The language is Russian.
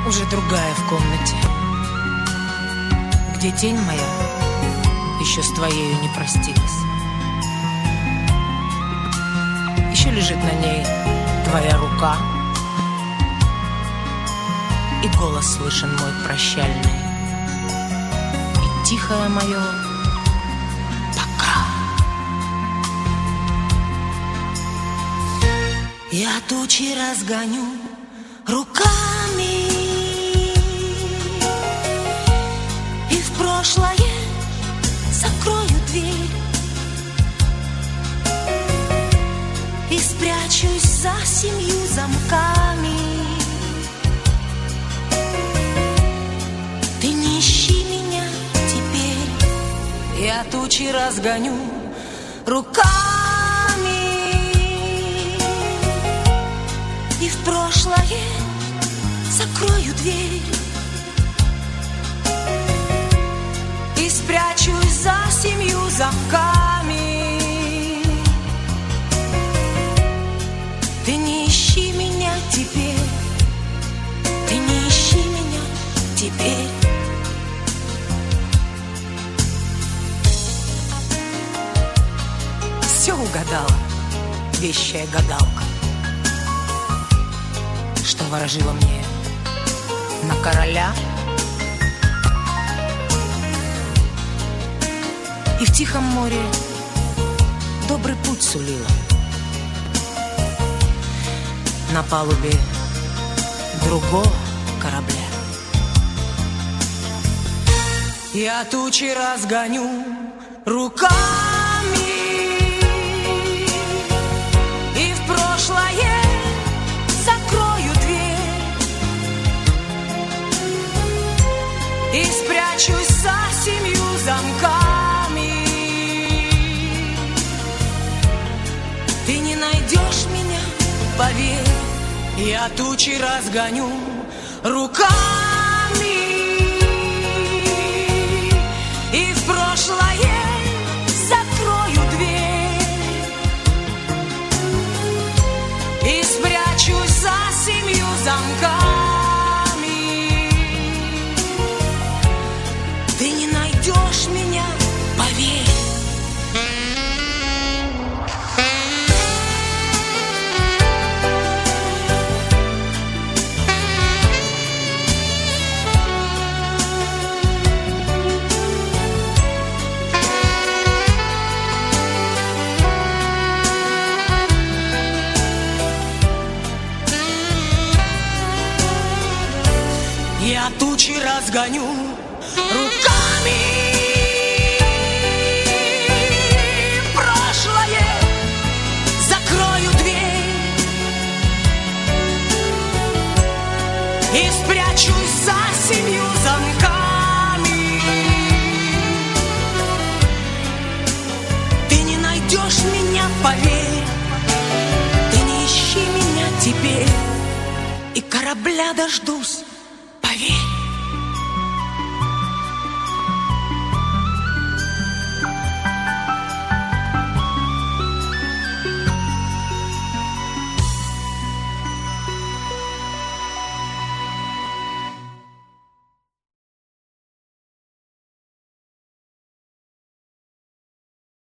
Уже другая в комнате, где тень моя еще с твоею не простилась. Еще лежит на ней твоя рука, и голос слышен мой прощальный, и тихое мое пока. Я тучи разгоню руками, и в прошлое закрою дверь, и спрячусь за 7 замками. Ты не ищи меня теперь. Я тучи разгоню руками, и в прошлое закрою дверь, и спрячусь за 7 замками. Ты не ищи меня теперь, ты не ищи меня теперь. Все угадала вещая гадалка, что ворожила мне на короля, и в тихом море добрый путь сулила. На палубе другого корабля я тучи разгоню руками, и в прошлое закрою дверь, и спрячусь за 7 замками. Ты не найдешь меня, поверь. Я тучи разгоню руками, и в прошлое закрою дверь, и спрячусь за 7 замками. Ты не найдешь меня, поверь. Я тучи разгоню руками, в прошлое закрою дверь, и спрячусь за 7 замками. Ты не найдешь меня, поверь. Ты не ищи меня теперь, и корабля дождусь, поверь.